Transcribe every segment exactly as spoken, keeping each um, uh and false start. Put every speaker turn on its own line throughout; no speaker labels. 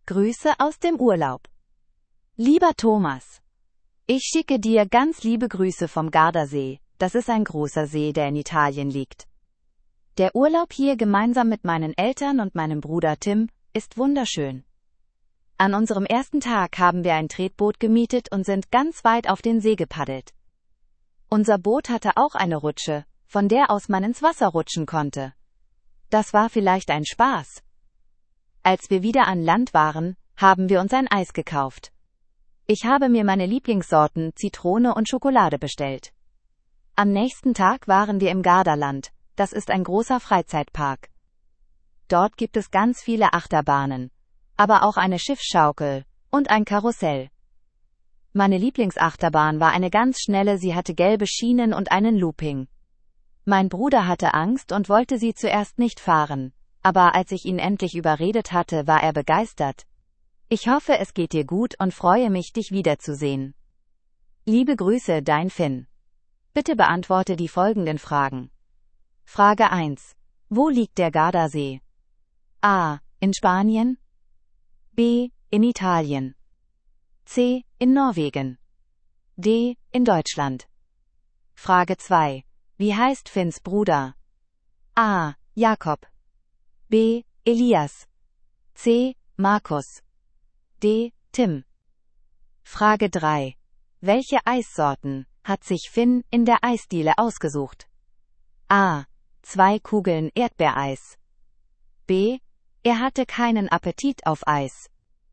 Grüße aus dem Urlaub. Lieber Thomas, ich schicke dir ganz liebe Grüße vom Gardasee, das ist ein großer See, der in Italien liegt. Der Urlaub hier gemeinsam mit meinen Eltern und meinem Bruder Tim ist wunderschön. An unserem ersten Tag haben wir ein Tretboot gemietet und sind ganz weit auf den See gepaddelt. Unser Boot hatte auch eine Rutsche, von der aus man ins Wasser rutschen konnte. Das war vielleicht ein Spaß. Als wir wieder an Land waren, haben wir uns ein Eis gekauft. Ich habe mir meine Lieblingssorten Zitrone und Schokolade bestellt. Am nächsten Tag waren wir im Gardaland, das ist ein großer Freizeitpark. Dort gibt es ganz viele Achterbahnen, aber auch eine Schiffsschaukel und ein Karussell. Meine Lieblingsachterbahn war eine ganz schnelle, sie hatte gelbe Schienen und einen Looping. Mein Bruder hatte Angst und wollte sie zuerst nicht fahren, aber als ich ihn endlich überredet hatte, war er begeistert. Ich hoffe, es geht dir gut und freue mich, dich wiederzusehen. Liebe Grüße, dein Finn. Bitte beantworte die folgenden Fragen. Frage eins. Wo liegt der Gardasee? A. In Spanien. B. In Italien. C. In Norwegen. D. In Deutschland. Frage zwei. Wie heißt Finns Bruder? A. Jakob. B. Elias. C. Markus. D. Tim. Frage drei. Welche Eissorten hat sich Finn in der Eisdiele ausgesucht? A. Zwei Kugeln Erdbeereis. B. Er hatte keinen Appetit auf Eis.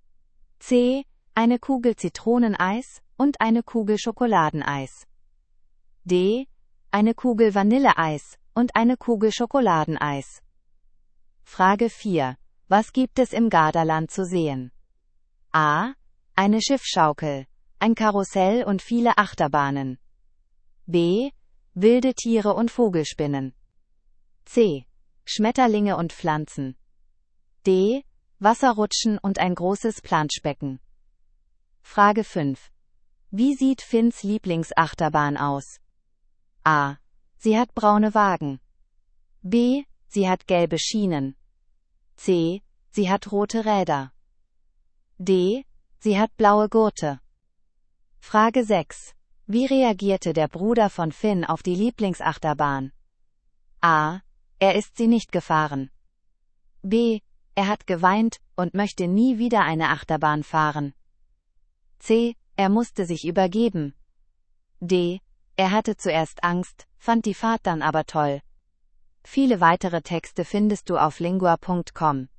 C. Eine Kugel Zitroneneis und eine Kugel Schokoladeneis. D. Eine Kugel Vanilleeis und eine Kugel Schokoladeneis. Frage vier. Was gibt es im Gardaland zu sehen? A. Eine Schiffsschaukel, ein Karussell und viele Achterbahnen. B. Wilde Tiere und Vogelspinnen. C. Schmetterlinge und Pflanzen. D. Wasserrutschen und ein großes Planschbecken. Frage fünf. Wie sieht Finns Lieblingsachterbahn aus? A. Sie hat braune Wagen. B. Sie hat gelbe Schienen. C. Sie hat rote Räder. D. Sie hat blaue Gurte. Frage sechs. Wie reagierte der Bruder von Finn auf die Lieblingsachterbahn? A. Er ist sie nicht gefahren. B. Er hat geweint und möchte nie wieder eine Achterbahn fahren. C. Er musste sich übergeben. D. Er hatte zuerst Angst, fand die Fahrt dann aber toll. Viele weitere Texte findest du auf lingua punkt com.